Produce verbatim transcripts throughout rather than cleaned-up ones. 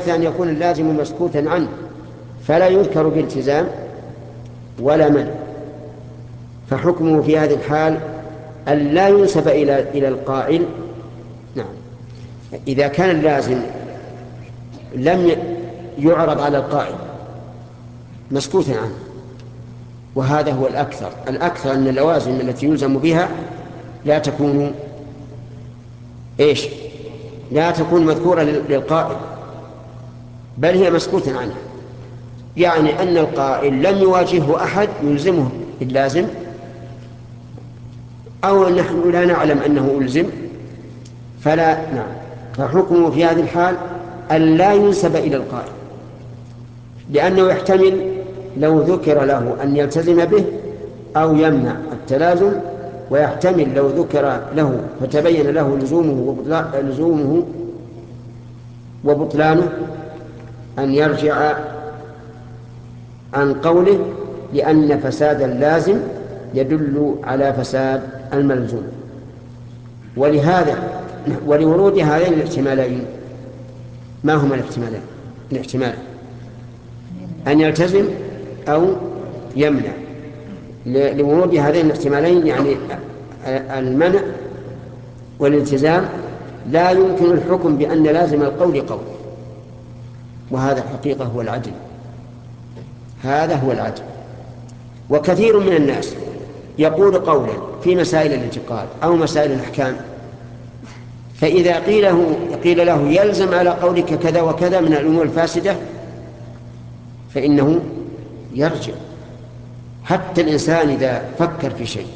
الثالثة أن يكون اللازم مسكوتا عنه فلا يذكر بالتزام ولا منع، فحكمه في هذه الحال أن لا ينسب إلى إلى القائل. نعم، إذا كان اللازم لم يعرض على القائل مسكوتا عنه، وهذا هو الأكثر. الأكثر أن اللوازم التي يلزم بها لا تكون إيش؟ لا تكون مذكورة للقائل، بل هي مسكوتا عنها. يعني أن القائل لم يواجهه أحد يلزمه باللازم، أو نحن لا نعلم أنه ألزم، فلا نعم، فحكمه في هذه الحال أن لا ينسب إلى القائل، لأنه يحتمل لو ذكر له أن يلتزم به أو يمنع التلازم، ويحتمل لو ذكر له فتبين له لزومه لزومه وبطلانه أن يرجع عن قوله، لأن فساد اللازم يدل على فساد الملزوم. ولهذا ولورود هذين الاحتمالين، ما هما الاحتمالين؟ الاحتمال أن يلتزم أو يمنع. لورود هذين الاحتمالين يعني المنع والالتزام لا يمكن الحكم بأن لازم القول قول، وهذا الحقيقة هو العدل. هذا هو العدل. وكثير من الناس يقول قولا في مسائل الاعتقاد أو مسائل الأحكام، فإذا قيل له, قيل له يلزم على قولك كذا وكذا من الأمور الفاسدة فإنه يرجع. حتى الإنسان إذا فكر في شيء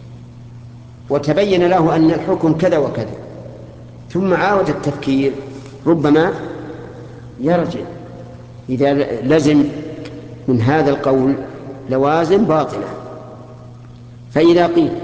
وتبين له أن الحكم كذا وكذا ثم عاود التفكير ربما يرجع إذا لزم من هذا القول لوازم باطلة. فإذا قيل